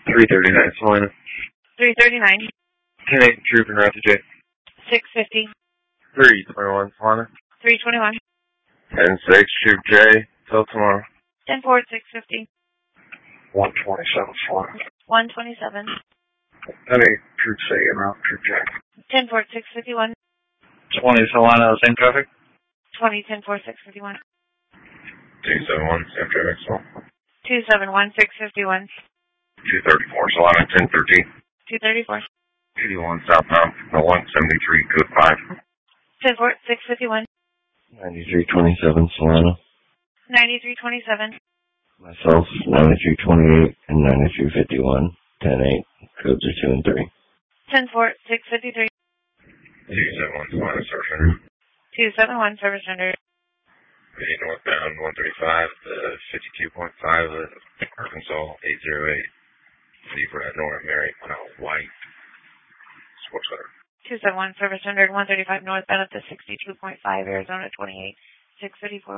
339 Salina. 339. 10-8 Troop and Raptor J. 650. 321 Salina. 321. 10-6 Troop J. Till tomorrow. 10-4, 650. 127 Salina. 127. 10-8 Troop C and out Troop J. 10-4, 651. 20 Salina, same traffic. 20, 10-4, 651. 271 same traffic. 271, 651. 234 Salina, 1013. 234. 81 southbound, 173, code 5. 10-4, 651. 9327 Salina. 9327. Myself, 9328 and 9351. 10-8, codes are 2 and 3. 10-4, 653. 271 Salina, service center. 271, service center. Northbound 135 to 52.5 Arkansas 808. Leave right north, Mary White. Sports Center. 271, service center. 135 northbound up to 62.5 Arizona 28. 654.